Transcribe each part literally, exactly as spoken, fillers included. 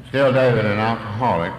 Still David, an alcoholic.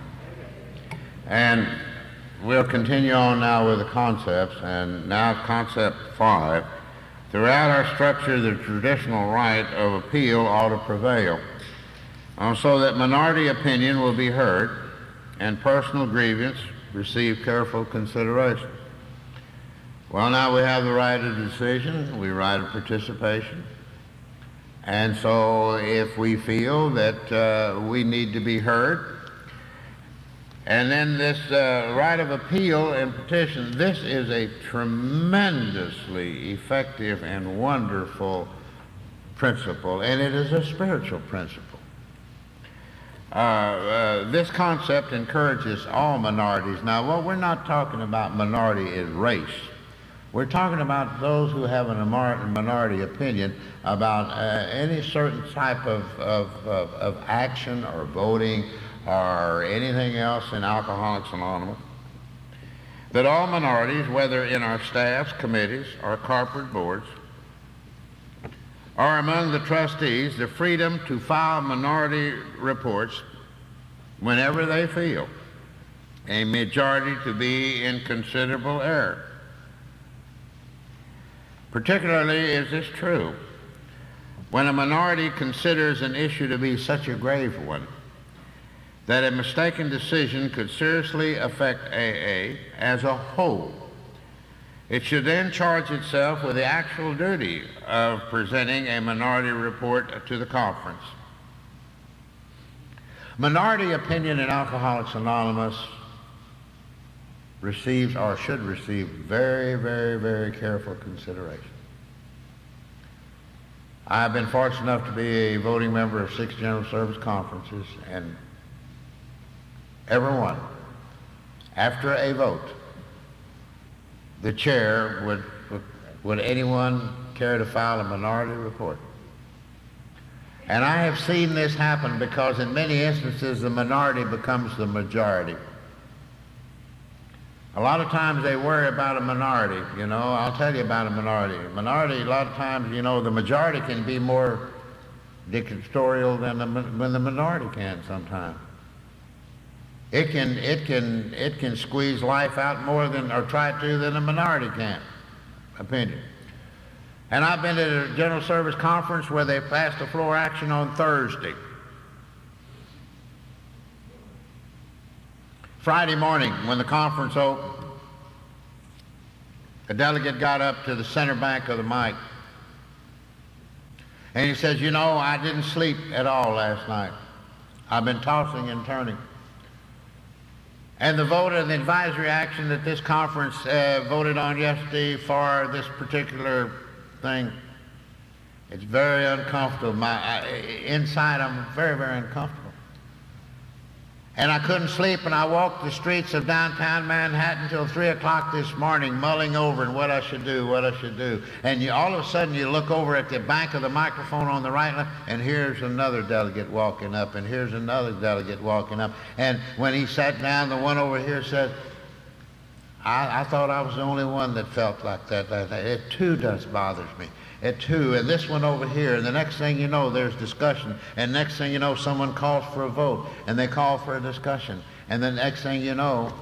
And we'll continue on now with the concepts, and now concept five. Throughout our structure, the traditional right of appeal ought to prevail, uh, so that minority opinion will be heard and personal grievance receive careful consideration. Well, now we have the right of decision, we right of participation. And so if we feel that uh, we need to be heard, and then this uh, right of appeal and petition, this is a tremendously effective and wonderful principle, and it is a spiritual principle. Uh, uh, this concept encourages all minorities. Now, what we're not talking about minority is race. We're talking about those who have a minority opinion about uh, any certain type of, of, of, of action or voting or anything else in Alcoholics Anonymous, that all minorities, whether in our staffs, committees, or corporate boards, or among the trustees, the freedom to file minority reports whenever they feel a majority to be in considerable error. Particularly is this true when a minority considers an issue to be such a grave one that a mistaken decision could seriously affect A A as a whole. It should then charge itself with the actual duty of presenting a minority report to the conference. Minority opinion in Alcoholics Anonymous receives or should receive very, very, very careful consideration. I've been fortunate enough to be a voting member of six General Service conferences, and every one, after a vote, the chair would, would, would anyone care to file a minority report? And I have seen this happen because in many instances the minority becomes the majority. A lot of times they worry about a minority, you know. I'll tell you about a minority. A minority, a lot of times, you know, the majority can be more dictatorial than the, than the minority can sometimes. It can, it can, it can squeeze life out more than, or try to, than a minority can, opinion. And I've been at a General Service conference where they passed a floor action on Thursday. Friday morning, when the conference opened, a delegate got up to the center bank of the mic, and he says, you know, I didn't sleep at all last night. I've been tossing and turning. And the vote of the advisory action that this conference uh, voted on yesterday for this particular thing, it's very uncomfortable. My, I, inside, I'm very, very uncomfortable. And I couldn't sleep, and I walked the streets of downtown Manhattan till three o'clock this morning, mulling over and what I should do, what I should do. And you, all of a sudden you look over at the back of the microphone on the right, left, and here's another delegate walking up, and here's another delegate walking up. And when he sat down, the one over here said, I, I thought I was the only one that felt like that. It too does bothers me. It too, and this one over here, and the next thing you know, there's discussion, and next thing you know, someone calls for a vote, and they call for a discussion, and then next thing you know,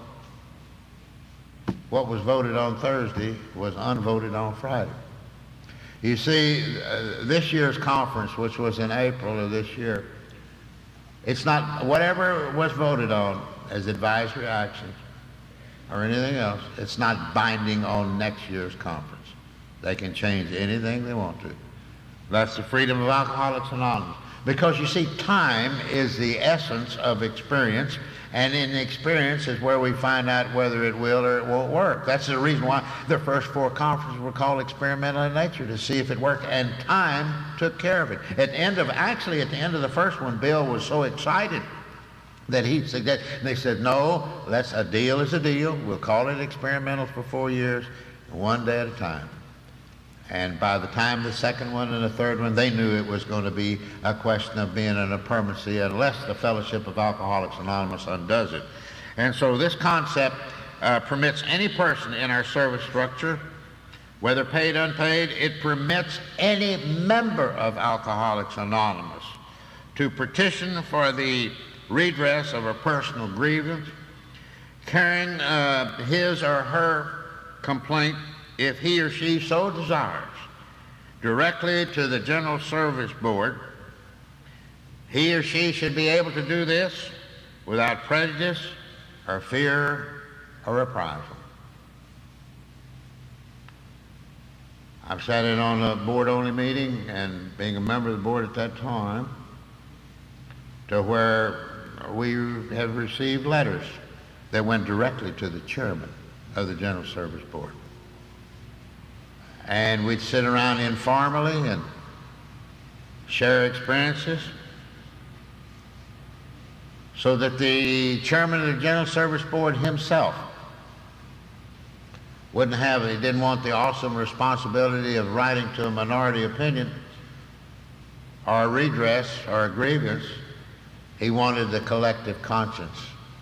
what was voted on Thursday was unvoted on Friday. You see, uh, this year's conference, which was in April of this year, it's not, whatever was voted on as advisory actions or anything else, it's not binding on next year's conference. They can change anything they want to. That's the freedom of Alcoholics Anonymous. Because you see, time is the essence of experience, and in experience is where we find out whether it will or it won't work. That's the reason why the first four conferences were called experimental in nature, to see if it worked, and time took care of it. At the end of, actually at the end of the first one, Bill was so excited that he suggested, they said, no, that's a deal is a deal. We'll call it experimental for four years, one day at a time. And by the time the second one and the third one, they knew it was going to be a question of being in a permanency unless the Fellowship of Alcoholics Anonymous undoes it. And so this concept uh, permits any person in our service structure, whether paid, unpaid, it permits any member of Alcoholics Anonymous to petition for the redress of a personal grievance, carrying uh, his or her complaint, if he or she so desires, directly to the General Service Board. He or she should be able to do this without prejudice or fear or reprisal. I've sat in on a board-only meeting, and being a member of the board at that time, to where we have received letters that went directly to the chairman of the General Service Board. And we'd sit around informally and share experiences so that the chairman of the General Service Board himself wouldn't have, he didn't want the awesome responsibility of writing to a minority opinion or a redress or a grievance. He wanted the collective conscience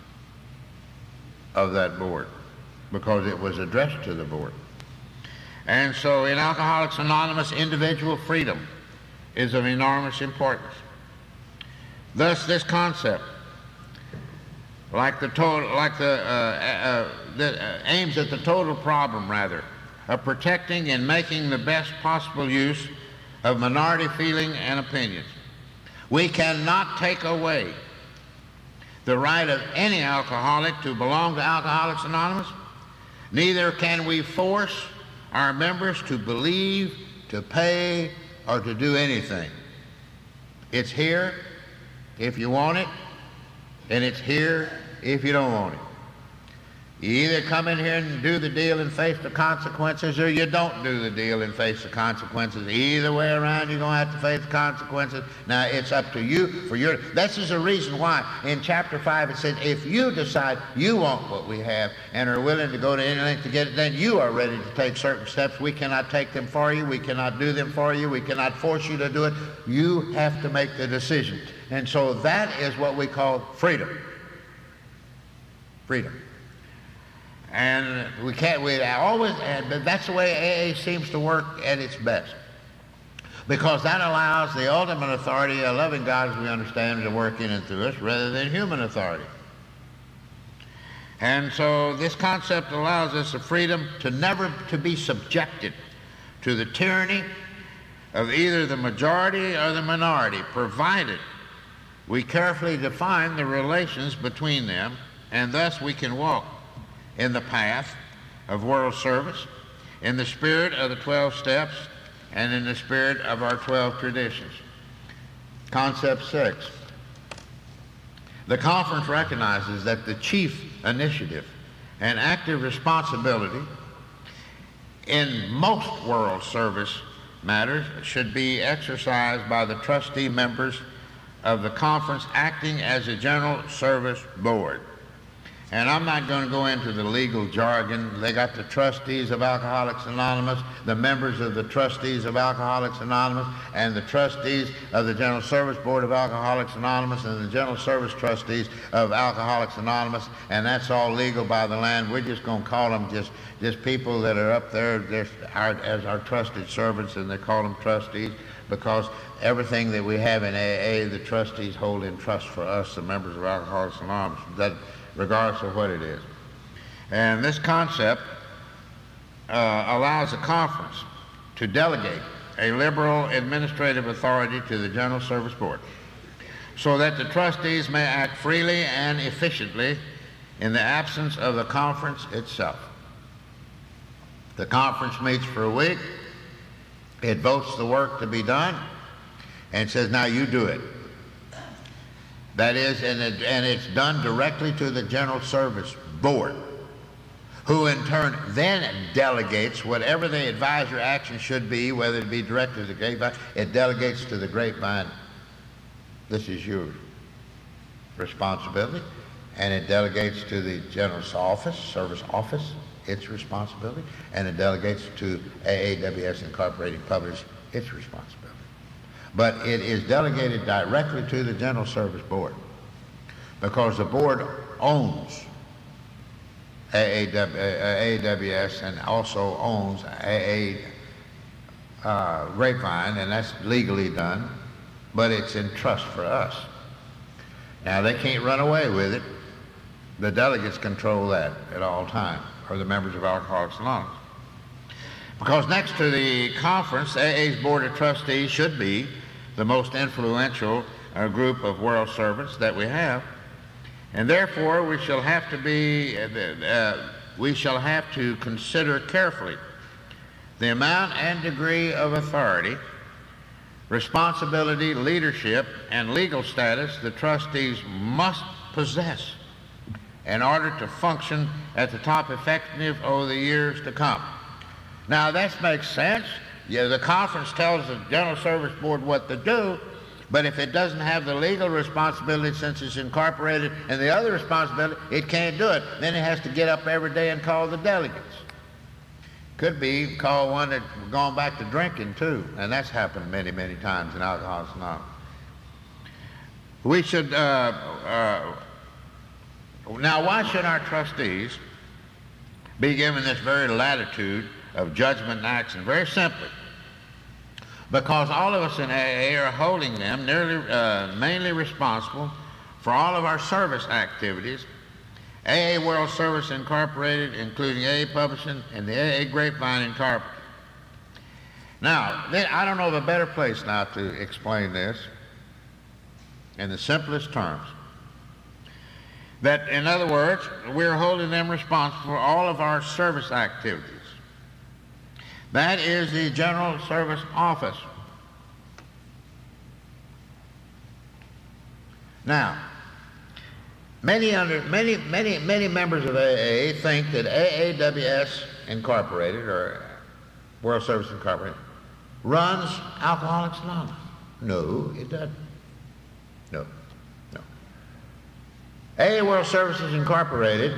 of that board because it was addressed to the board. And so in Alcoholics Anonymous, individual freedom is of enormous importance. Thus, this concept, like the total, like the, uh, uh, the uh, aims at the total problem, rather, of protecting and making the best possible use of minority feeling and opinions. We cannot take away the right of any alcoholic to belong to Alcoholics Anonymous. Neither can we force our members to believe, to pay, or to do anything. It's here if you want it, and it's here if you don't want it. You either come in here and do the deal and face the consequences, or you don't do the deal and face the consequences. Either way around, you're going to have to face the consequences. Now, it's up to you for your... This is a reason why in chapter five it says, if you decide you want what we have and are willing to go to any length to get it, then you are ready to take certain steps. We cannot take them for you. We cannot do them for you. We cannot force you to do it. You have to make the decision. And so that is what we call freedom. Freedom. And we can't, we always, and that's the way A A seems to work at its best. Because that allows the ultimate authority, a loving God as we understand, to work in and through us rather than human authority. And so this concept allows us the freedom to never to be subjected to the tyranny of either the majority or the minority, provided we carefully define the relations between them, and thus we can walk in the path of world service, in the spirit of the twelve steps, and in the spirit of our twelve traditions. Concept six. The conference recognizes that the chief initiative and active responsibility in most world service matters should be exercised by the trustee members of the conference acting as a General Service Board. And I'm not going to go into the legal jargon. They got the trustees of Alcoholics Anonymous, the members of the trustees of Alcoholics Anonymous, and the trustees of the General Service Board of Alcoholics Anonymous, and the General Service trustees of Alcoholics Anonymous, and that's all legal by the land. We're just going to call them just, just people that are up there just our, as our trusted servants, and they call them trustees because everything that we have in A A, the trustees hold in trust for us, the members of Alcoholics Anonymous. That, regardless of what it is. And this concept uh, allows the conference to delegate a liberal administrative authority to the General Service Board so that the trustees may act freely and efficiently in the absence of the conference itself. The conference meets for a week, it votes the work to be done, and says, now you do it. That is, and, it, and it's done directly to the General Service Board, who in turn then delegates whatever the advisory action should be, whether it be directed to the grapevine, it delegates to the grapevine. This is your responsibility. And it delegates to the General Office, Service Office, its responsibility, and it delegates to A A W S Incorporated Publishers, its responsibility. But it is delegated directly to the General Service Board because the board owns A A W S and also owns A A uh, Grapevine, and that's legally done. but it's in trust for us. Now, they can't run away with it. The delegates control that at all times, or the members of Alcoholics Anonymous. Because next to the conference, A A's Board of Trustees should be the most influential uh, group of world servants that we have. And therefore, we shall have to be, uh, uh, we shall have to consider carefully the amount and degree of authority, responsibility, leadership, and legal status the trustees must possess in order to function at the top effective over the years to come. Now, that makes sense. Yeah, the conference tells the General Service Board what to do, but if it doesn't have the legal responsibility since it's incorporated and the other responsibility, it can't do it. Then it has to get up every day and call the delegates. Could be call one that's gone back to drinking too, and that's happened many, many times in Alcoholics Anonymous. We should, uh, uh, now why should our trustees be given this very latitude of judgment and action? Very simply, because all of us in A A are holding them nearly, uh, mainly responsible for all of our service activities. A A World Service Incorporated, including A A Publishing and the A A Grapevine Incorporated. Now, then, I don't know of a better place now to explain this in the simplest terms. That, in other words, we're holding them responsible for all of our service activities. That is the General Service Office. Now, many, under, many, many, many members of A A think that A A W S Incorporated, or World Service Incorporated, runs Alcoholics Anonymous. No, it doesn't. No, no. A A World Services Incorporated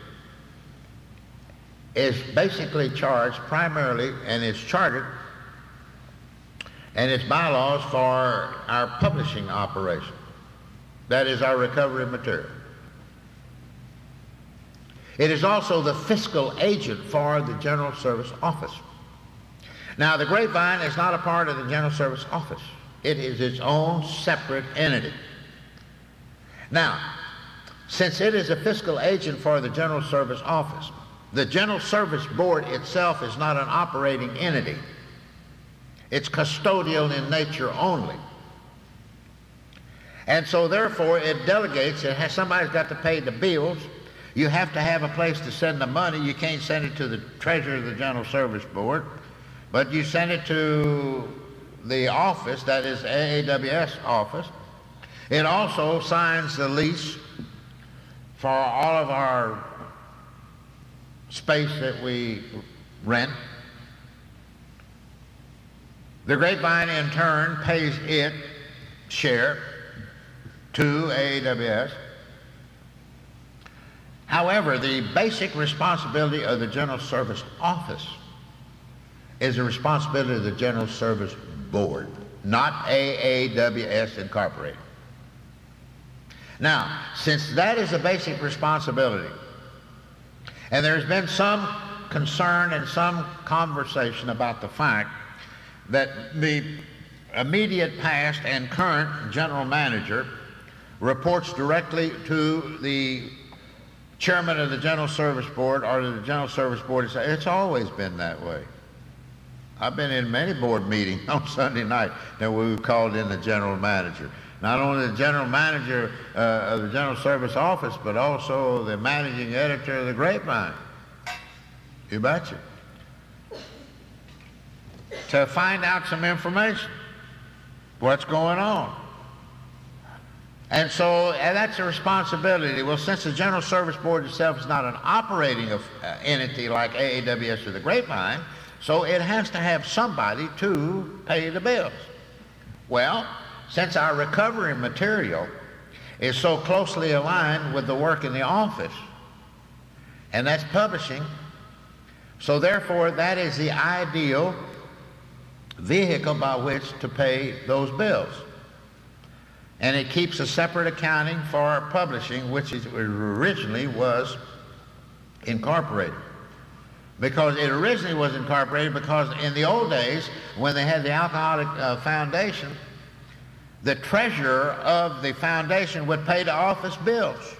is basically charged primarily, and is chartered, and its bylaws for our publishing operation. That is our recovery material. It is also the fiscal agent for the General Service Office. Now, the Grapevine is not a part of the General Service Office. It is its own separate entity. Now, since it is a fiscal agent for the General Service Office, the General Service Board itself is not an operating entity. It's custodial in nature only. And so therefore it delegates, it has, somebody's got to pay the bills. You have to have a place to send the money. You can't send it to the treasurer of the General Service Board, but you send it to the office, that is A A W S office. It also signs the lease for all of our space that we rent. The Grapevine in turn pays its share to A A W S. However, the basic responsibility of the General Service Office is the responsibility of the General Service Board, not A A W S Incorporated. Now, since that is a basic responsibility, and there's been some concern and some conversation about the fact that the immediate past and current general manager reports directly to the chairman of the General Service Board or to the General Service Board. It's always been that way. I've been in many board meetings on Sunday night that we called in the general manager. Not only the general manager uh, of the General Service Office, but also the managing editor of the Grapevine. You betcha. To find out some information, what's going on. And so and that's a responsibility. Well, since the General Service Board itself is not an operating of, uh, entity like A A W S or the Grapevine, so it has to have somebody to pay the bills. Well, since our recovery material is so closely aligned with the work in the office, and that's publishing, so therefore that is the ideal vehicle by which to pay those bills. And it keeps a separate accounting for publishing, which is, originally was incorporated. Because it originally was incorporated because in the old days, when they had the Alcoholic uh, Foundation, the treasurer of the foundation would pay the office bills.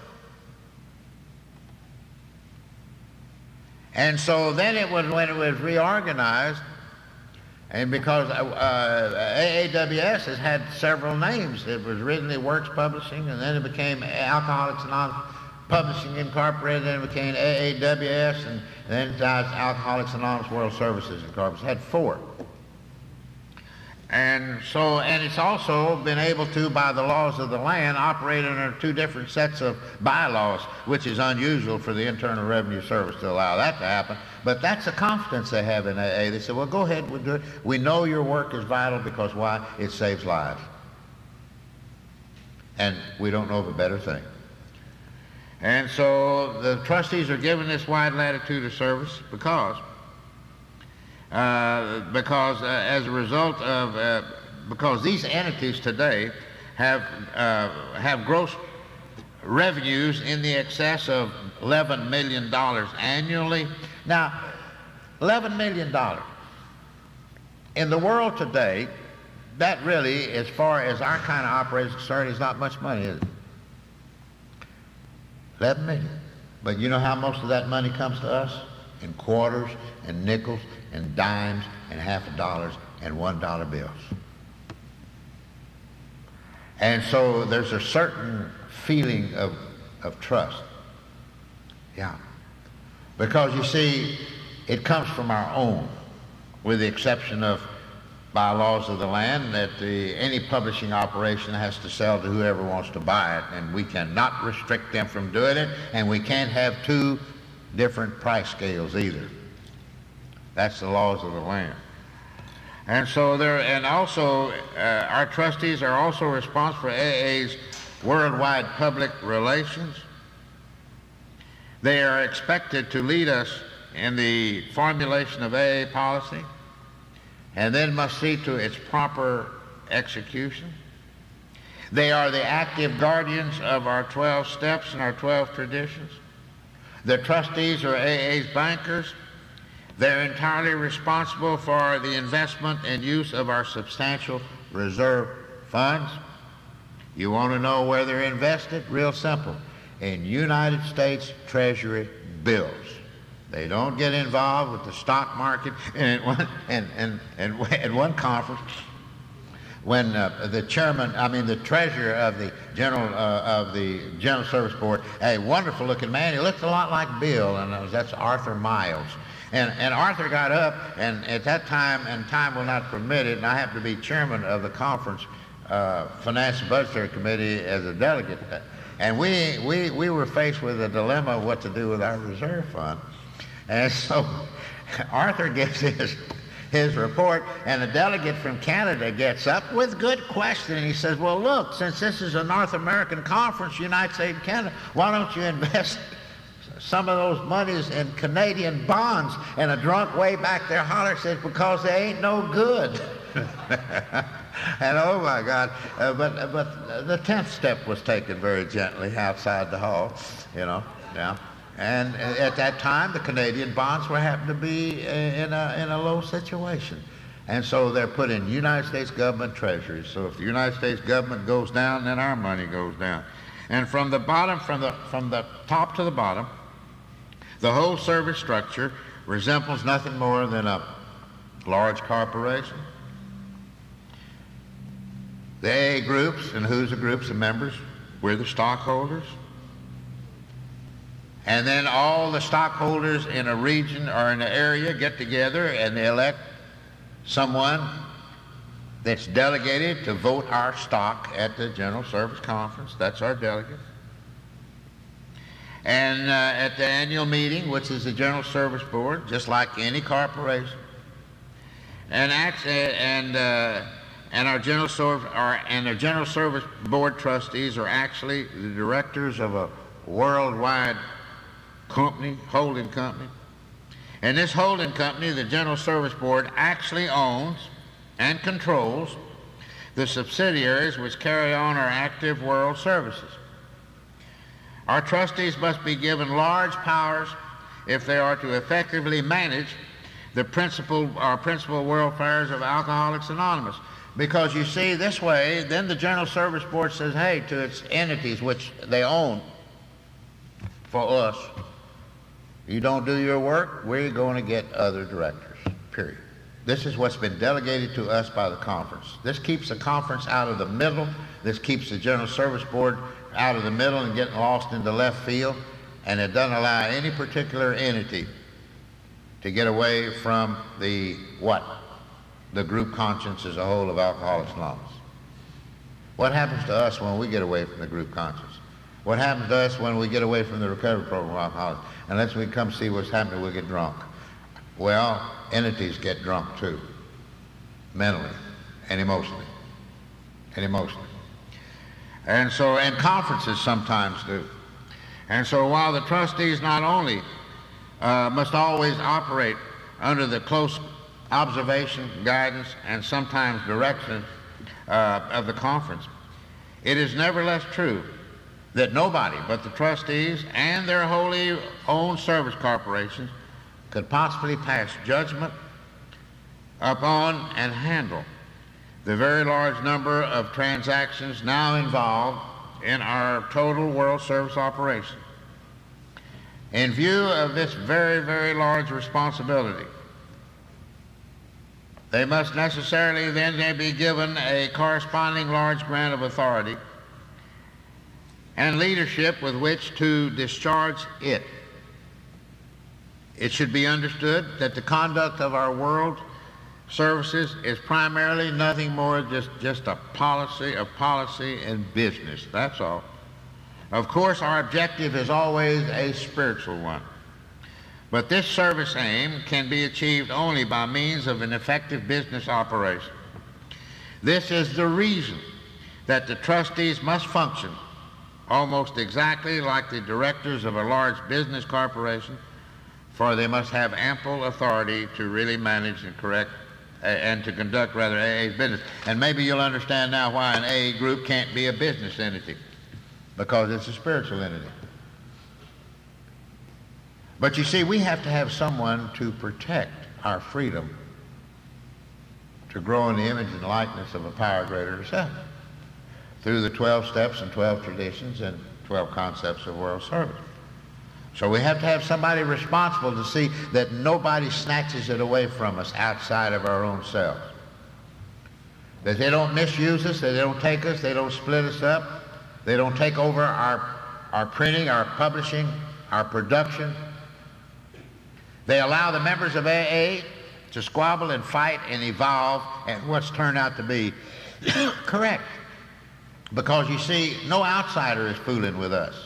And so then it was, when it was reorganized, and because uh, A A W S has had several names. It was originally Works Publishing, and then it became Alcoholics Anonymous Publishing Incorporated, then it became A A W S, and then it was Alcoholics Anonymous World Services Incorporated. It had four. And so, and it's also been able to, by the laws of the land, operate under two different sets of bylaws, which is unusual for the Internal Revenue Service to allow that to happen. But that's the confidence they have in A A. They say, well, go ahead, we'll do it. We know your work is vital because why? It saves lives. And we don't know of a better thing. And so the trustees are given this wide latitude of service because Uh, because uh, as a result of, uh, because these entities today have, uh, have gross revenues in the excess of eleven million dollars annually. Now, eleven million dollars. In the world today, that really, as far as our kind of operation is concerned, is not much money, is it? eleven million dollars. But you know how most of that money comes to us? In quarters and nickels and dimes and half a dollars and one dollar bills. And so there's a certain feeling of, of trust. Yeah. Because you see, it comes from our own, with the exception of by laws of the land that the, any publishing operation has to sell to whoever wants to buy it, and we cannot restrict them from doing it, and we can't have two different price scales either. That's the laws of the land. And so there, and also uh, our trustees are also responsible for A A's worldwide public relations. They are expected to lead us in the formulation of A A policy, and then must see to its proper execution. They are the active guardians of our twelve steps and our twelve traditions. The trustees are A A's bankers. They're entirely responsible for the investment and use of our substantial reserve funds. You want to know where they're invested? Real simple. In United States Treasury bills. They don't get involved with the stock market. And at one, and, and, and at one conference, when uh, the chairman, I mean the treasurer of the general uh, of the General Service Board, a wonderful looking man, he looked a lot like Bill, and was, that's Arthur Miles. And, and Arthur got up, and at that time, and time will not permit it, and I happened to be chairman of the conference uh, Finance and Budgetary Committee as a delegate, and we, we, we were faced with a dilemma of what to do with our reserve fund. And so Arthur gives his, his report, and a delegate from Canada gets up with good question, and he says, well, look, since this is a North American conference, United States and Canada, why don't you invest some of those monies in Canadian bonds? And a drunk way back there holler says, because they ain't no good. And oh my God, uh, but, but the tenth step was taken very gently outside the hall, you know, yeah. And at that time, the Canadian bonds were happened to be in a, in a low situation. And so they're put in United States government treasuries. So if the United States government goes down, then our money goes down. And from the bottom, from the, from the top to the bottom, the whole service structure resembles nothing more than a large corporation. The A A groups, and who's the groups of members? We're the stockholders. And then all the stockholders in a region or in an area get together and they elect someone that's delegated to vote our stock at the General Service Conference. That's our delegate. And uh, at the annual meeting, which is the General Service Board, just like any corporation, and act, and uh, and our General Service, our, and our General Service Board trustees are actually the directors of a worldwide company, holding company. And this holding company, the General Service Board, actually owns and controls the subsidiaries which carry on our active world services. Our trustees must be given large powers if they are to effectively manage the principal, our principal world affairs of Alcoholics Anonymous. Because you see, this way, then the General Service Board says, hey, to its entities which they own for us, you don't do your work, we're going to get other directors, period. This is what's been delegated to us by the conference. This keeps the conference out of the middle. This keeps the General Service Board out of the middle and getting lost in the left field. And it doesn't allow any particular entity to get away from the what? The group conscience as a whole of Alcoholics Anonymous. What happens to us when we get away from the group conscience? What happens to us when we get away from the recovery program of alcoholics? Unless we come see what's happening, we'll get drunk. Well, entities get drunk too, mentally and emotionally, and emotionally. And so, and conferences sometimes do. And so while the trustees not only uh, must always operate under the close observation, guidance, and sometimes direction uh, of the conference, it is nevertheless true that nobody but the trustees and their wholly owned service corporations could possibly pass judgment upon and handle the very large number of transactions now involved in our total world service operation. In view of this very, very large responsibility, they must necessarily then be given a corresponding large grant of authority and leadership with which to discharge it. It should be understood that the conduct of our world services is primarily nothing more just, just a policy of policy and business. That's all. Of course, our objective is always a spiritual one. But this service aim can be achieved only by means of an effective business operation. This is the reason that the trustees must function almost exactly like the directors of a large business corporation, for they must have ample authority to really manage and correct uh, and to conduct rather A A's business. And maybe you'll understand now why an A A group can't be a business entity, because it's a spiritual entity. But you see, we have to have someone to protect our freedom to grow in the image and likeness of a power greater than self through the twelve steps and twelve traditions and twelve concepts of world service. So we have to have somebody responsible to see that nobody snatches it away from us outside of our own selves. That they don't misuse us, that they don't take us, they don't split us up, they don't take over our, our printing, our publishing, our production. They allow the members of A A to squabble and fight and evolve and what's turned out to be correct. Because you see, no outsider is fooling with us.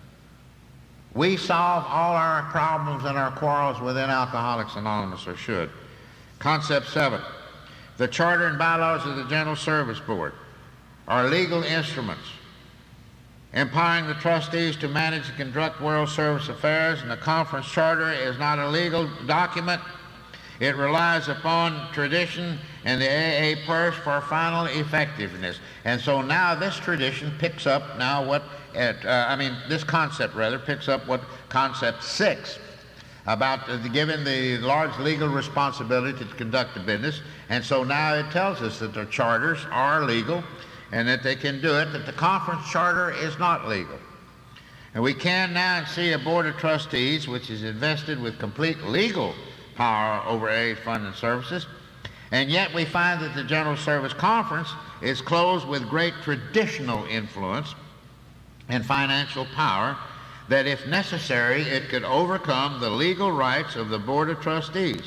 We solve all our problems and our quarrels within Alcoholics Anonymous, or should. Concept seven, the charter and bylaws of the General Service Board are legal instruments empowering the trustees to manage and conduct world service affairs, and the conference charter is not a legal document. It relies upon tradition and the A A purse for final effectiveness. And so now this tradition picks up now what, it, uh, I mean, this concept rather picks up what concept six about uh, giving the large legal responsibility to conduct the business. And so now it tells us that their charters are legal and that they can do it, that the conference charter is not legal. And we can now see a board of trustees which is invested with complete legal power over A A's fund and services, and yet we find that the General Service Conference is clothed with great traditional influence and financial power, that if necessary it could overcome the legal rights of the Board of Trustees.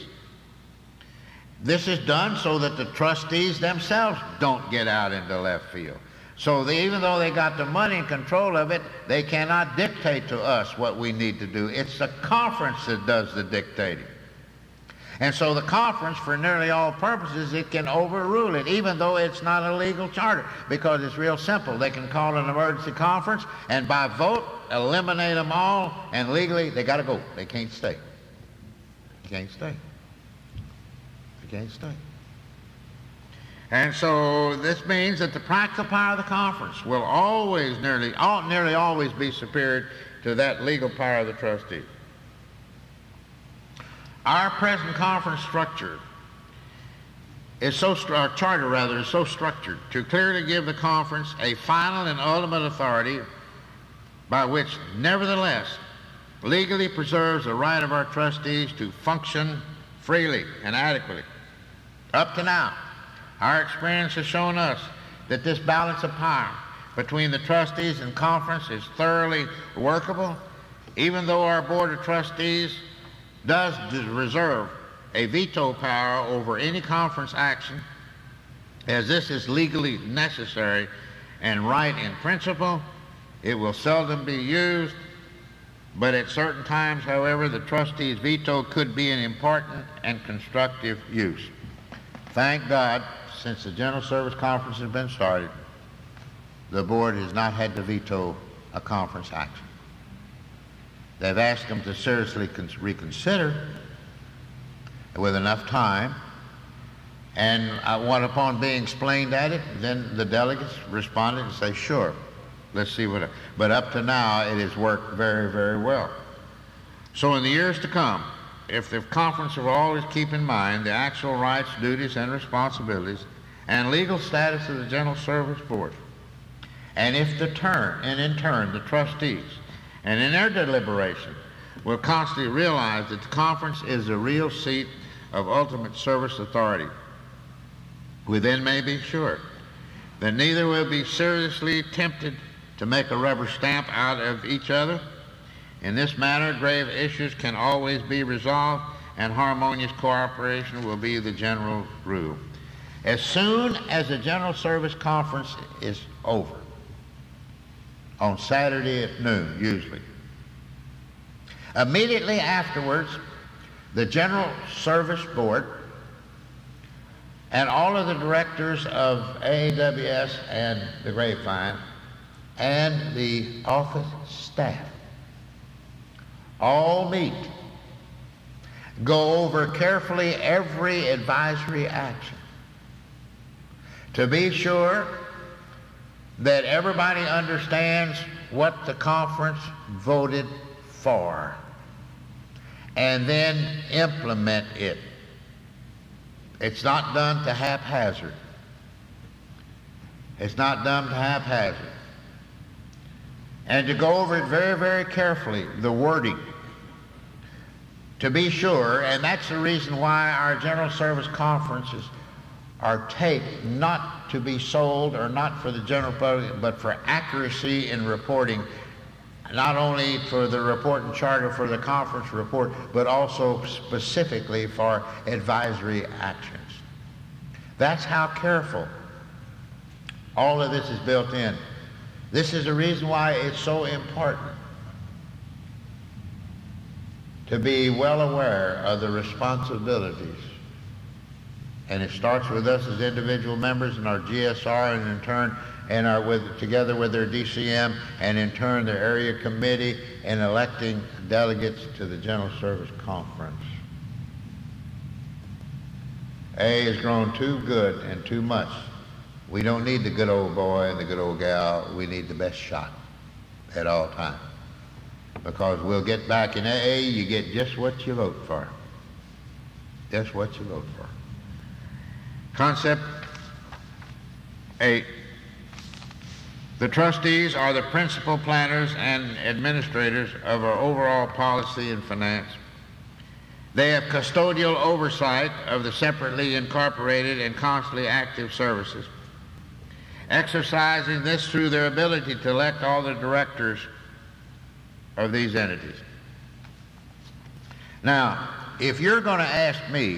This is done so that the trustees themselves don't get out into left field. So they, even though they got the money and control of it, they cannot dictate to us what we need to do. It's the conference that does the dictating. And so the conference, for nearly all purposes, it can overrule it, even though it's not a legal charter, because it's real simple. They can call an emergency conference and by vote eliminate them all, and legally they got to go. They can't stay. They can't stay. They can't stay. And so this means that the practical power of the conference will always, nearly, all, nearly always be superior to that legal power of the trustee. Our present conference structure is so, our charter rather, is so structured to clearly give the conference a final and ultimate authority by which, nevertheless, legally preserves the right of our trustees to function freely and adequately. Up to now, our experience has shown us that this balance of power between the trustees and conference is thoroughly workable, even though our Board of Trustees does reserve a veto power over any conference action, as this is legally necessary and right in principle. It will seldom be used, but at certain times, however, the trustees' veto could be an important and constructive use. Thank God, since the General Service Conference has been started, the board has not had to veto a conference action. They've asked them to seriously reconsider with enough time, and uh, when upon being explained at it, then the delegates responded and say, sure, let's see what, but up to now it has worked very, very well. So in the years to come, if the conference will always keep in mind the actual rights, duties, and responsibilities and legal status of the General Service Board, and if the turn, and in turn the trustees, and in their deliberation, will constantly realize that the conference is the real seat of ultimate service authority, we then may be sure that neither will be seriously tempted to make a rubber stamp out of each other. In this manner, grave issues can always be resolved, and harmonious cooperation will be the general rule. As soon as the General Service Conference is over, on Saturday at noon usually, immediately afterwards, the General Service Board and all of the directors of A A W S and the Grapevine and the office staff all meet, go over carefully every advisory action to be sure that everybody understands what the conference voted for, and then implement it. It's not done to haphazard. It's not done to haphazard. And to go over it very, very carefully, the wording, to be sure, and that's the reason why our General Service Conferences are taped, not to be sold or not for the general public, but for accuracy in reporting, not only for the report and charter for the conference report, but also specifically for advisory actions. That's how careful all of this is built in. This is the reason why it's so important to be well aware of the responsibilities. And it starts with us as individual members and our G S R, and in turn, and our with, together with their D C M, and in turn their area committee, and electing delegates to the General Service Conference. A has grown too good and too much. We don't need the good old boy and the good old gal. We need the best shot at all times. Because we'll get back in A A, you get just what you vote for. Just what you vote for. Concept eight. The trustees are the principal planners and administrators of our overall policy and finance. They have custodial oversight of the separately incorporated and constantly active services, exercising this through their ability to elect all the directors of these entities. Now, if you're going to ask me,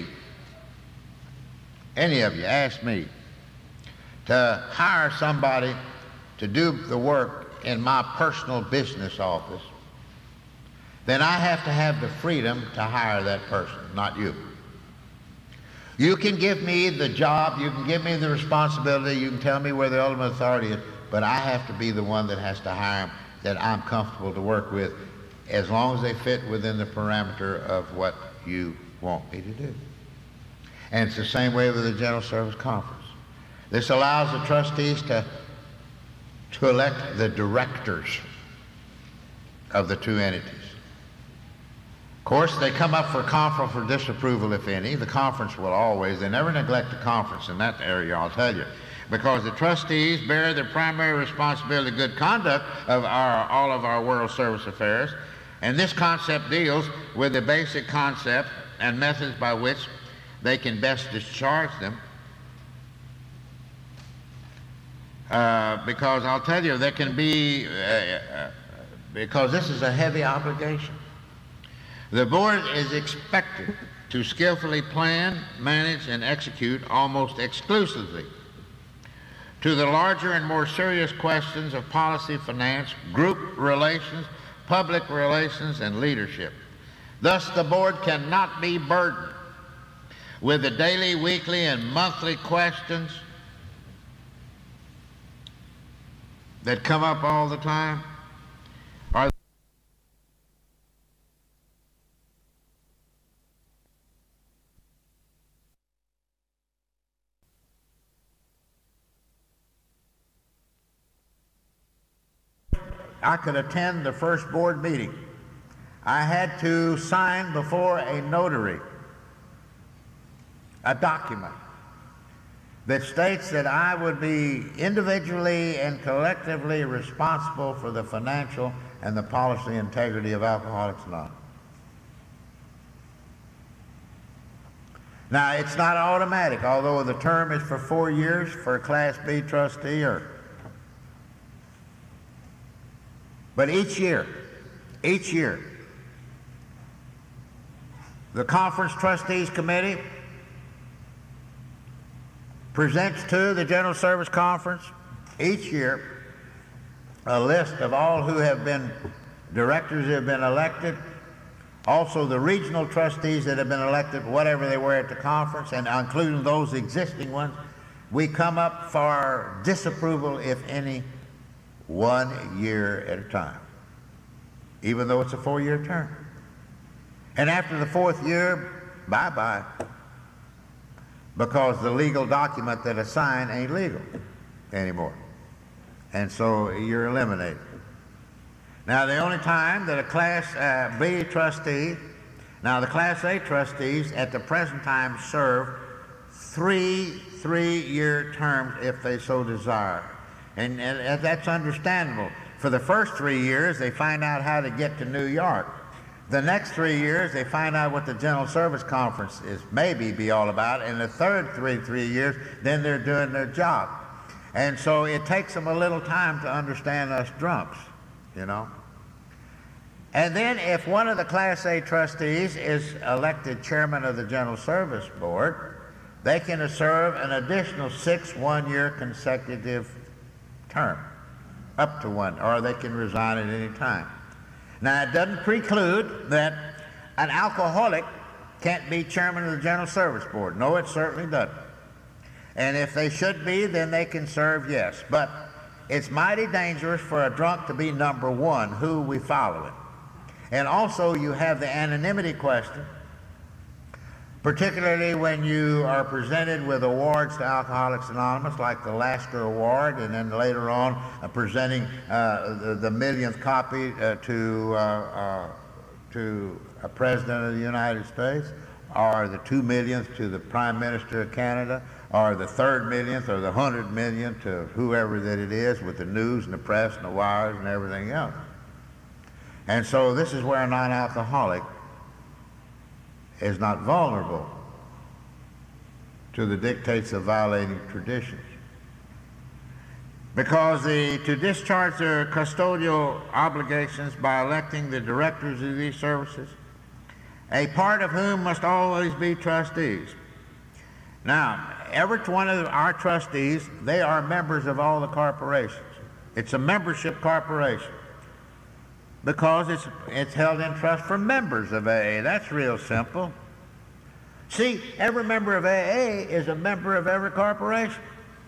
any of you ask me, to hire somebody to do the work in my personal business office, then I have to have the freedom to hire that person, not you. You can give me the job, you can give me the responsibility, you can tell me where the ultimate authority is, but I have to be the one that has to hire them that I'm comfortable to work with, as long as they fit within the parameter of what you want me to do. And it's the same way with the General Service Conference. This allows the trustees to, to elect the directors of the two entities. course, they come up for conference for disapproval, if any. The conference will always, they never neglect the conference in that area, I'll tell you, because the trustees bear the primary responsibility of good conduct of our, all of our World Service affairs, and this concept deals with the basic concept and methods by which they can best discharge them. Uh, because I'll tell you, there can be, uh, uh, because this is a heavy obligation. The board is expected to skillfully plan, manage, and execute almost exclusively to the larger and more serious questions of policy, finance, group relations, public relations, and leadership. Thus, the board cannot be burdened with the daily, weekly, and monthly questions that come up all the time. Are I could attend the first board meeting. I had to sign before a notary a document that states that I would be individually and collectively responsible for the financial and the policy integrity of Alcoholics Anonymous. Now, it's not automatic, although the term is for four years for a Class B trustee, or but each year, each year, the Conference Trustees Committee presents to the General Service Conference each year a list of all who have been directors who have been elected, also the regional trustees that have been elected, whatever they were at the conference, and including those existing ones. We come up for disapproval, if any, one year at a time, even though it's a four-year term. And after the fourth year, bye-bye, because the legal document that is signed ain't legal anymore. And so you're eliminated. Now, the only time that a Class uh, B trustee, now the Class A trustees at the present time serve three three-year terms if they so desire. And, and that's understandable. For the first three years, they find out how to get to New York. The next three years, they find out what the General Service Conference is maybe be all about. And the third three, three years, then they're doing their job. And so it takes them a little time to understand us drunks, you know. And then if one of the Class A trustees is elected chairman of the General Service Board, they can serve an additional six one-year consecutive term, up to one, or they can resign at any time. Now, it doesn't preclude that an alcoholic can't be chairman of the General Service Board. No, it certainly doesn't. And if they should be, then they can serve, yes. But it's mighty dangerous for a drunk to be number one, who we following. And also, you have the anonymity question, particularly when you are presented with awards to Alcoholics Anonymous, like the Lasker Award, and then later on uh, presenting uh, the, the millionth copy uh, to, uh, uh, to a President of the United States, or the two millionth to the Prime Minister of Canada, or the third millionth or the hundred millionth to whoever that it is, with the news and the press and the wires and everything else. And so this is where a non-alcoholic is not vulnerable to the dictates of violating traditions. Because the, to discharge their custodial obligations by electing the directors of these services, a part of whom must always be trustees. Now, every one of our trustees, they are members of all the corporations. It's a membership corporation, because it's, it's held in trust for members of A A. That's real simple. See, every member of A A is a member of every corporation.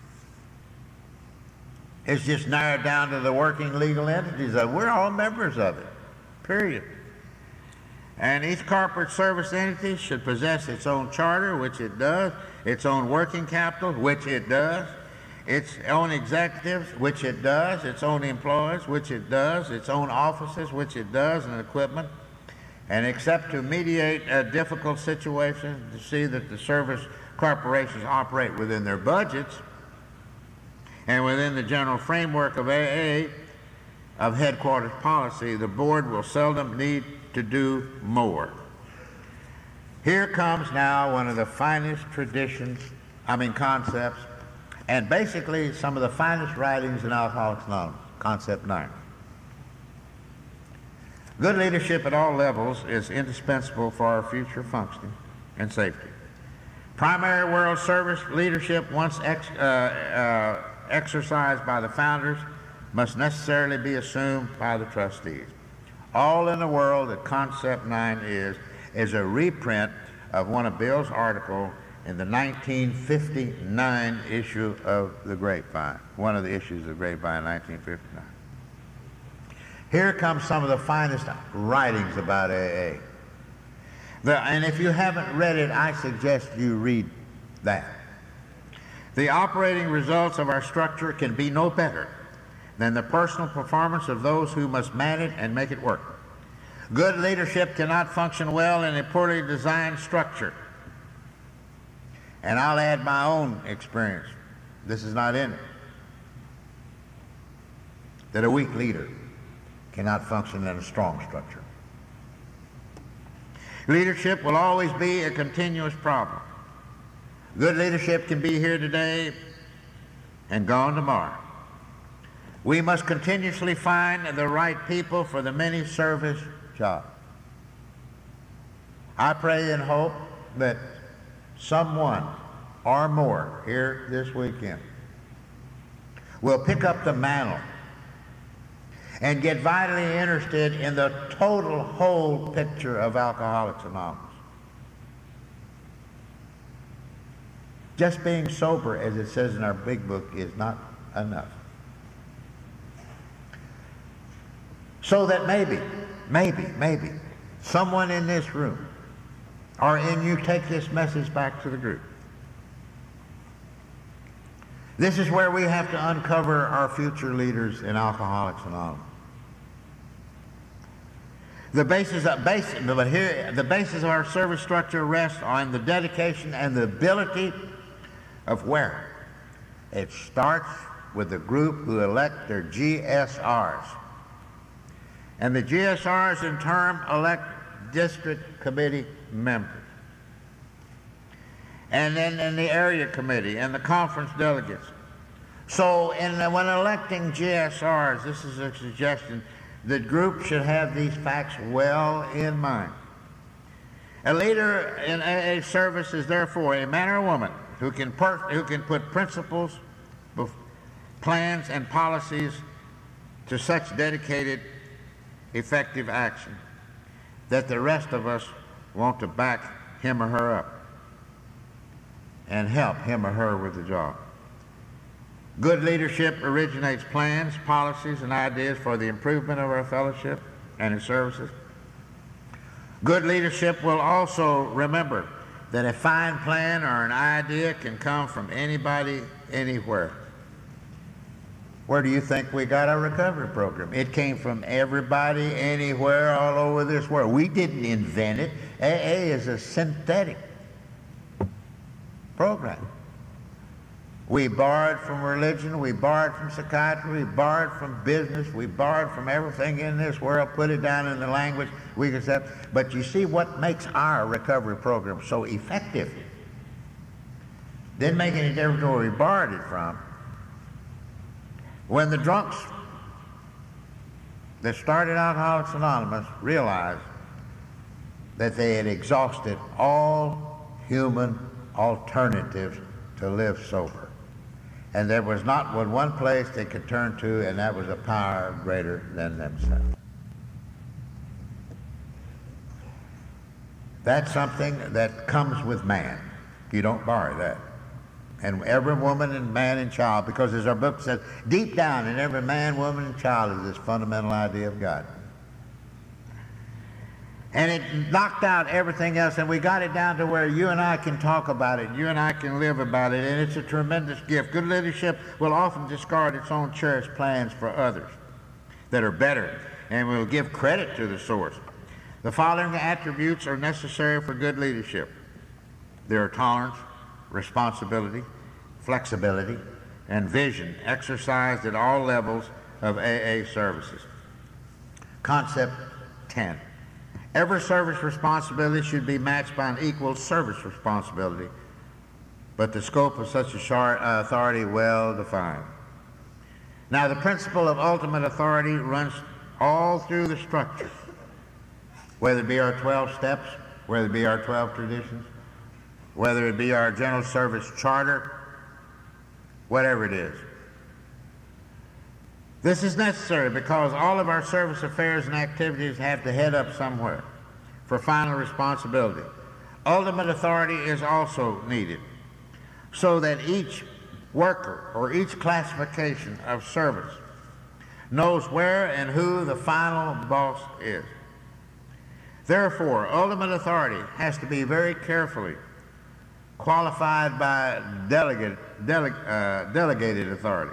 It's just narrowed down to the working legal entities. We're all members of it, period. And each corporate service entity should possess its own charter, which it does, its own working capital, which it does, its own executives, which it does, its own employees, which it does, its own offices, which it does, and equipment. and except to mediate a difficult situation, to see that the service corporations operate within their budgets and within the general framework of A A, of headquarters policy, the board will seldom need to do more. Here comes now one of the finest traditions, I mean concepts, and basically some of the finest writings in Alcoholics Anonymous, Concept nine. Good leadership at all levels is indispensable for our future functioning and safety. Primary world service leadership, once ex, uh, uh, exercised by the founders, must necessarily be assumed by the trustees. All in the world that Concept nine is, is a reprint of one of Bill's articles in the nineteen fifty-nine issue of the Grapevine, one of the issues of the Grapevine, nineteen fifty-nine. Here comes some of the finest writings about A A. The, and if you haven't read it, I suggest you read that. The operating results of our structure can be no better than the personal performance of those who must man it and make it work. Good leadership cannot function well in a poorly designed structure. And I'll add my own experience. This is not in it. That a weak leader cannot function in a strong structure. Leadership will always be a continuous problem. Good leadership can be here today and gone tomorrow. We must continuously find the right people for the many service jobs. I pray and hope that someone or more here this weekend will pick up the mantle and get vitally interested in the total whole picture of Alcoholics Anonymous. Just being sober, as it says in our big book, is not enough. So that maybe, maybe, maybe, someone in this room or in you take this message back to the group. This is where we have to uncover our future leaders in Alcoholics Anonymous. The basis of, base, but here, the basis of our service structure rests on the dedication and the ability of where? It starts with the group who elect their G S Rs. And the G S Rs in turn elect district committee members. And then in the area committee and the conference delegates. So in the, when electing G S Rs, this is a suggestion, the group should have these facts well in mind. A leader in A A service is therefore a man or woman who can, per, who can put principles, plans, and policies to such dedicated, effective action that the rest of us want to back him or her up and help him or her with the job. Good leadership originates plans, policies, and ideas for the improvement of our fellowship and its services. Good leadership will also remember that a fine plan or an idea can come from anybody, anywhere. Where do you think we got our recovery program? It came from everybody, anywhere, all over this world. We didn't invent it. A A is a synthetic program. We borrowed from religion, we borrowed from psychiatry, we borrowed from business, we borrowed from everything in this world, put it down in the language we accept. But you see what makes our recovery program so effective? Didn't make any difference where we borrowed it from. When the drunks that started Alcoholics Anonymous realized that they had exhausted all human alternatives to live sober. And there was not but one place they could turn to, and that was a power greater than themselves. That's something that comes with man. You don't borrow that. And every woman and man and child, because as our book says, deep down in every man, woman, and child is this fundamental idea of God. And it knocked out everything else, and we got it down to where you and I can talk about it, you and I can live about it, and it's a tremendous gift. Good leadership will often discard its own cherished plans for others that are better, and will give credit to the source. The following attributes are necessary for good leadership. There are tolerance, responsibility, flexibility, and vision exercised at all levels of A A services. Concept ten. Every service responsibility should be matched by an equal service responsibility, but the scope of such a short, uh, authority well defined. Now, the principle of ultimate authority runs all through the structure, whether it be our twelve steps, whether it be our twelve traditions, whether it be our general service charter, whatever it is. This is necessary because all of our service affairs and activities have to head up somewhere for final responsibility. Ultimate authority is also needed so that each worker or each classification of service knows where and who the final boss is. Therefore, ultimate authority has to be very carefully qualified by delegate, dele, uh, delegated authority.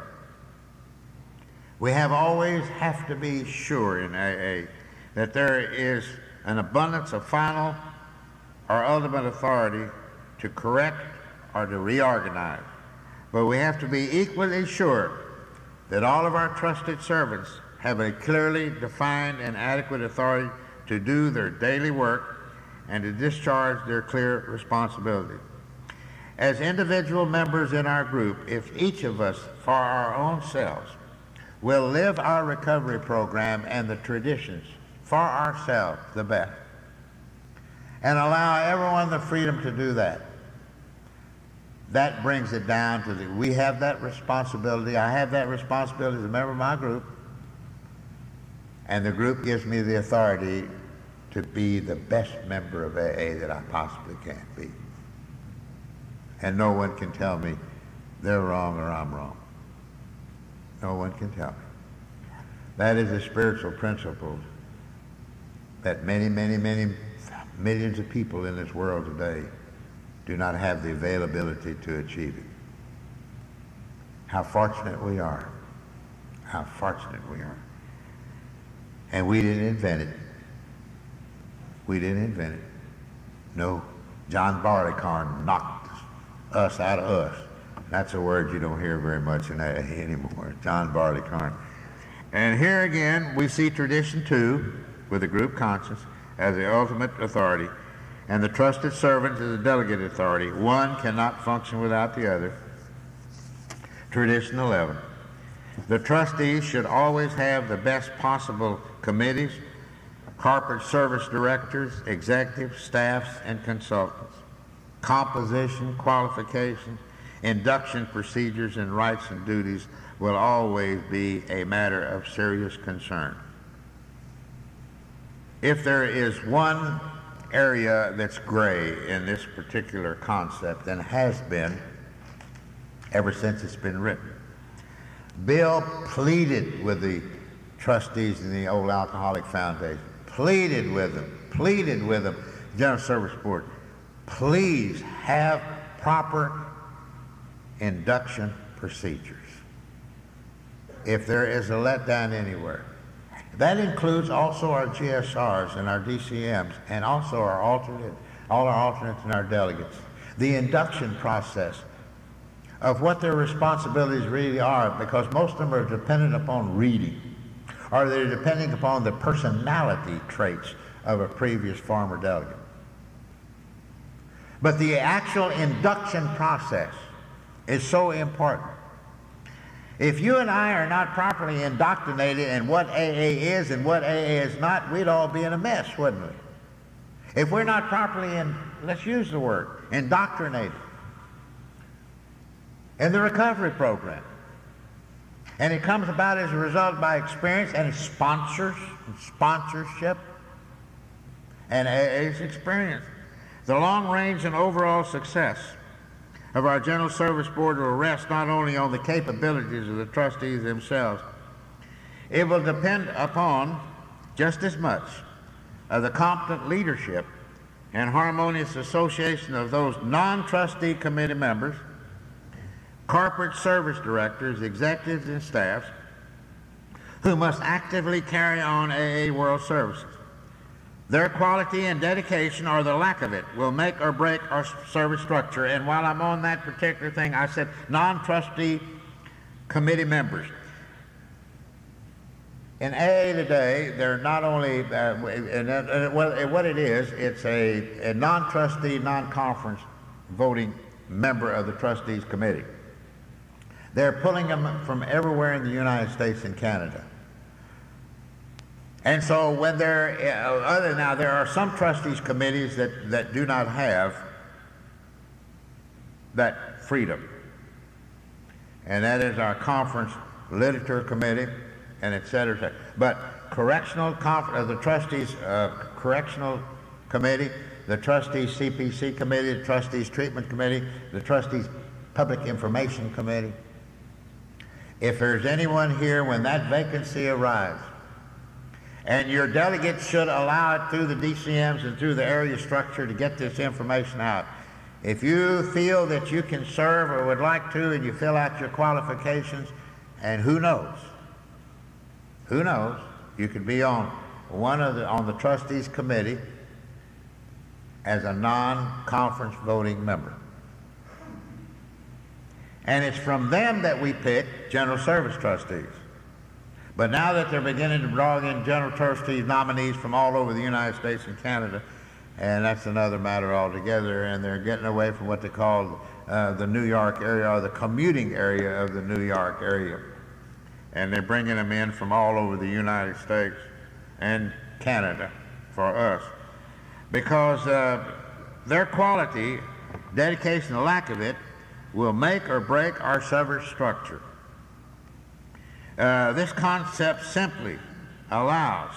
We have always have to be sure in A A that there is an abundance of final or ultimate authority to correct or to reorganize. But we have to be equally sure that all of our trusted servants have a clearly defined and adequate authority to do their daily work and to discharge their clear responsibility. As individual members in our group, if each of us, for our own selves, will live our recovery program and the traditions for ourselves the best, and allow everyone the freedom to do that, that brings it down to the, we have that responsibility. I have that responsibility as a member of my group, and the group gives me the authority to be the best member of A A that I possibly can be. And no one can tell me they're wrong or I'm wrong. No one can tell me. That is a spiritual principle that many, many, many millions of people in this world today do not have the availability to achieve it. How fortunate we are. How fortunate we are. And we didn't invent it. We didn't invent it. No, John Barleycorn knocked us out of us. That's a word you don't hear very much in A A anymore. John Barleycorn. And here again, we see tradition two with the group conscience as the ultimate authority, and the trusted servant as the delegate authority. One cannot function without the other. Tradition eleven. The trustees should always have the best possible committees, corporate service directors, executive staffs, and consultants. Composition, qualifications, induction procedures, and rights and duties will always be a matter of serious concern. If there is one area that's gray in this particular concept, and has been ever since it's been written, Bill pleaded with the trustees in the Old Alcoholic Foundation, pleaded with them, pleaded with them, General Service Board, please have proper induction procedures. If there is a letdown anywhere, that includes also our G S Rs and our D C Ms, and also our alternate, all our alternates and our delegates. The induction process of what their responsibilities really are, because most of them are dependent upon reading, or they're depending upon the personality traits of a previous former delegate. But the actual induction process is so important. If you and I are not properly indoctrinated in what A A is and what A A is not, we'd all be in a mess, wouldn't we? If we're not properly, in, let's use the word, indoctrinated in the recovery program, and it comes about as a result by experience and sponsors, and sponsorship, and A A's experience. The long range and overall success of our General Service Board will rest not only on the capabilities of the trustees themselves, it will depend upon just as much of the competent leadership and harmonious association of those non-trustee committee members, corporate service directors, executives, and staffs who must actively carry on A A World Services. Their quality and dedication, or the lack of it, will make or break our service structure. And while I'm on that particular thing, I said non-trustee committee members. In A A today, they're not only, uh, and, and well, what it is, it's a, a non-trustee, non-conference voting member of the trustees committee. They're pulling them from everywhere in the United States and Canada. And so when they're, uh, other now, there are some trustees committees that, that do not have that freedom. And that is our conference literature committee, and et cetera, et cetera. But correctional conference, uh, the trustees uh, correctional committee, the trustees C P C committee, the trustees treatment committee, the trustees public information committee. If there's anyone here when that vacancy arrives, and your delegates should allow it through the D C Ms and through the area structure to get this information out. If you feel that you can serve or would like to, and you fill out your qualifications, and who knows, who knows, you could be on one of the, on the trustees committee as a non-conference voting member. And it's from them that we pick general service trustees. But now that they're beginning to draw in general trustees nominees from all over the United States and Canada, and that's another matter altogether, and they're getting away from what they call uh, the New York area, or the commuting area of the New York area. And they're bringing them in from all over the United States and Canada for us. Because uh, their quality, dedication, or lack of it, will make or break our service structure. Uh, this concept simply allows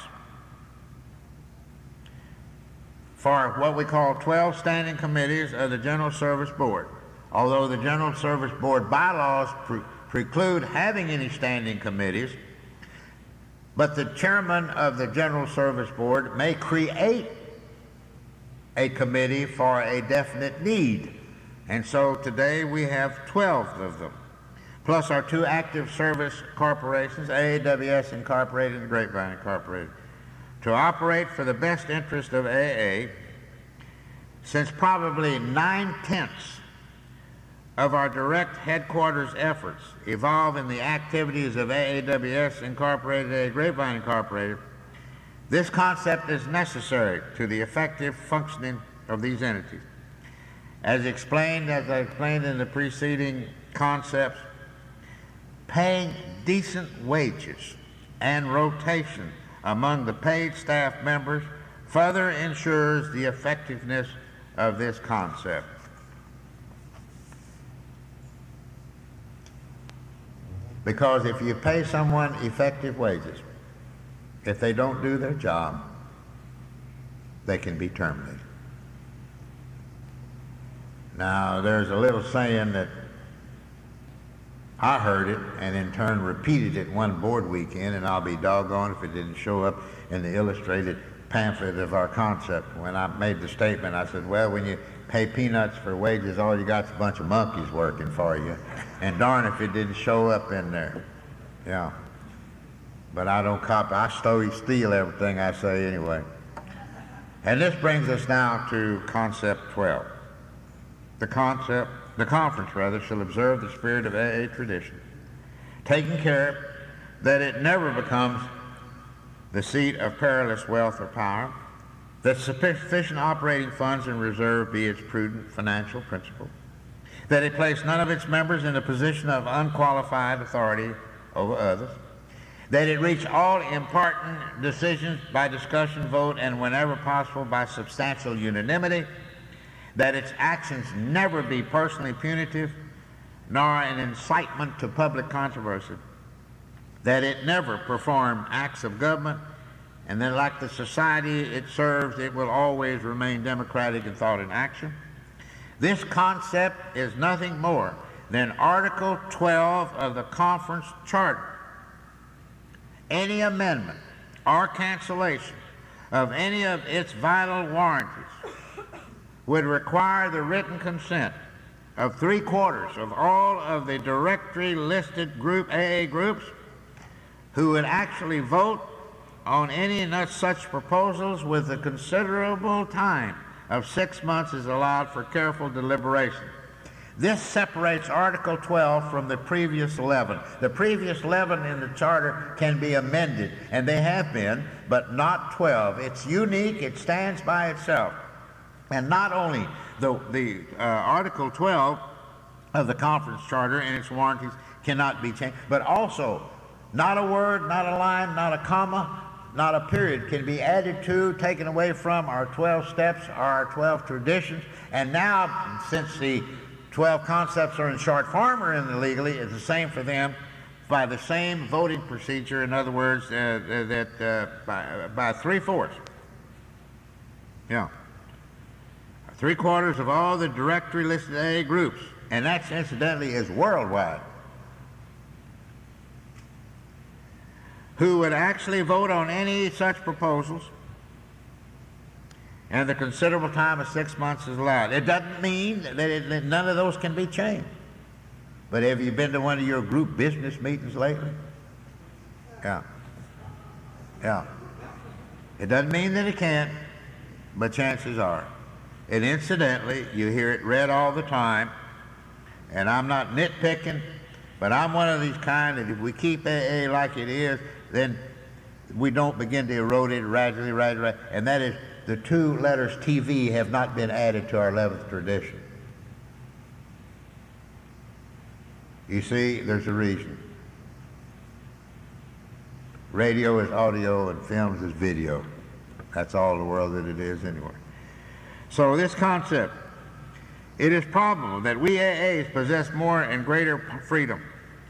for what we call twelve standing committees of the General Service Board. Although the General Service Board bylaws pre preclude having any standing committees, but the chairman of the General Service Board may create a committee for a definite need. And so today we have twelve of them, plus our two active service corporations, A A W S Incorporated and Grapevine Incorporated, to operate for the best interest of A A, since probably nine-tenths of our direct headquarters efforts evolve in the activities of A A W S Incorporated, A A Grapevine Incorporated. This concept is necessary to the effective functioning of these entities. As explained, as I explained in the preceding concepts, paying decent wages and rotation among the paid staff members further ensures the effectiveness of this concept. Because if you pay someone effective wages, if they don't do their job, they can be terminated. Now, there's a little saying that I heard it and in turn repeated it one board weekend, and I'll be doggone if it didn't show up in the illustrated pamphlet of our concept. When I made the statement, I said, well, when you pay peanuts for wages, all you got's a bunch of monkeys working for you. And darn if it didn't show up in there. Yeah. But I don't copy. I stole, steal everything I say anyway. And this brings us now to concept twelve. The concept, the conference rather, shall observe the spirit of A A tradition, taking care that it never becomes the seat of perilous wealth or power, that sufficient operating funds in reserve be its prudent financial principle, that it place none of its members in a position of unqualified authority over others, that it reach all important decisions by discussion, vote, and whenever possible by substantial unanimity, that its actions never be personally punitive nor an incitement to public controversy, that it never perform acts of government, and that like the society it serves, it will always remain democratic in thought and action. This concept is nothing more than Article twelve of the Conference Charter. Any amendment or cancellation of any of its vital warranties would require the written consent of three quarters of all of the directory listed group A A groups, who would actually vote on any and such proposals with a considerable time of six months is allowed for careful deliberation. This separates Article twelve from the previous eleven. The previous eleven in the Charter can be amended, and they have been, but not twelve. It's unique. It stands by itself. And not only the, the uh, Article twelve of the Conference Charter and its warranties cannot be changed, but also not a word, not a line, not a comma, not a period can be added to, taken away from our twelve steps or our twelve traditions. And now, since the twelve concepts are in short form or in the legally, it's the same for them by the same voting procedure. In other words, uh, that uh, by, by three-fourths. Yeah. Three quarters of all the directory listed A A groups, and that incidentally is worldwide, who would actually vote on any such proposals, and the considerable time of six months is allowed. It doesn't mean that, it, that none of those can be changed. But have you been to one of your group business meetings lately? Yeah. Yeah. It doesn't mean that it can't, but chances are. And incidentally, you hear it read all the time, and I'm not nitpicking, but I'm one of these kind that if we keep A A like it is, then we don't begin to erode it gradually, gradually, and that is the two letters T V have not been added to our eleventh tradition. You see, there's a reason. Radio is audio and films is video. That's all the world that it is anyway. So this concept, it is probable that we A As possess more and greater freedom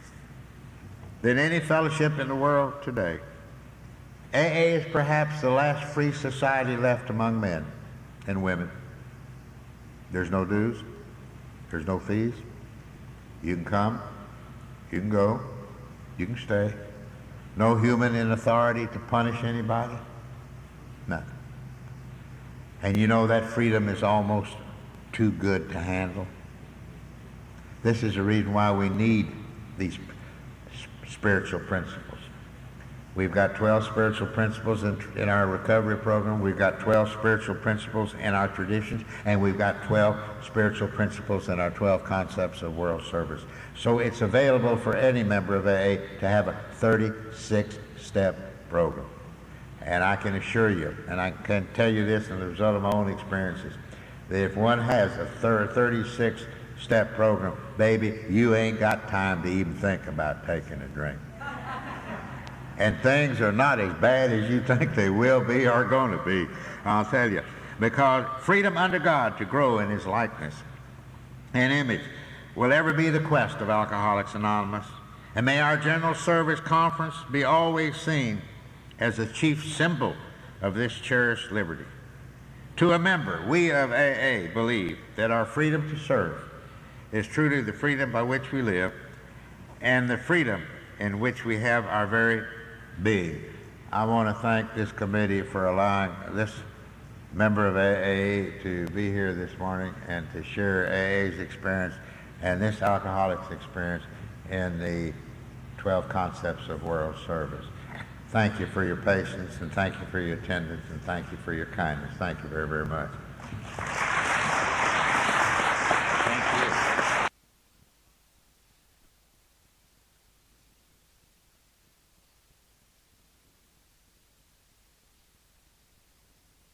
than any fellowship in the world today. A A is perhaps the last free society left among men and women. There's no dues. There's no fees. You can come. You can go. You can stay. No human in authority to punish anybody. Nothing. And you know that freedom is almost too good to handle. This is the reason why we need these spiritual principles. We've got twelve spiritual principles in, in our recovery program. We've got twelve spiritual principles in our traditions, and we've got twelve spiritual principles in our twelve concepts of world service. So it's available for any member of A A to have a thirty-six step program. And I can assure you, and I can tell you this as a result of my own experiences, that if one has a thirty-six step program, baby, you ain't got time to even think about taking a drink. And things are not as bad as you think they will be or going to be, I'll tell you. Because freedom under God to grow in His likeness and image will ever be the quest of Alcoholics Anonymous. And may our General Service Conference be always seen as the chief symbol of this cherished liberty. To a member, we of A A believe that our freedom to serve is truly the freedom by which we live and the freedom in which we have our very being. I want to thank this committee for allowing this member of A A to be here this morning and to share A A's experience and this alcoholics experience in the twelve concepts of world service. Thank you for your patience, and thank you for your attendance, and thank you for your kindness. Thank you very, very much.